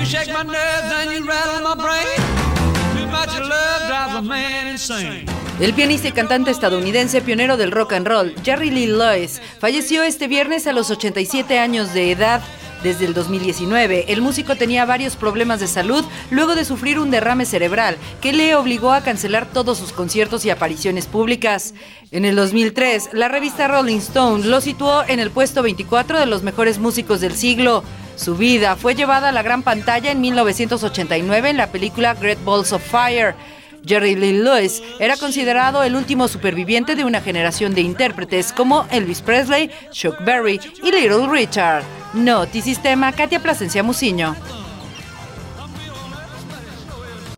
shake my nerves and you rattle my brain. Too much love drives a man insane. El pianista y cantante estadounidense pionero del rock and roll, Jerry Lee Lewis, falleció este viernes a los 87 años de edad. Desde el 2019, el músico tenía varios problemas de salud luego de sufrir un derrame cerebral que le obligó a cancelar todos sus conciertos y apariciones públicas. En el 2003, la revista Rolling Stone lo situó en el puesto 24 de los mejores músicos del siglo. Su vida fue llevada a la gran pantalla en 1989 en la película Great Balls of Fire. Jerry Lee Lewis era considerado el último superviviente de una generación de intérpretes como Elvis Presley, Chuck Berry y Little Richard. Notisistema, Katia Plasencia Muciño.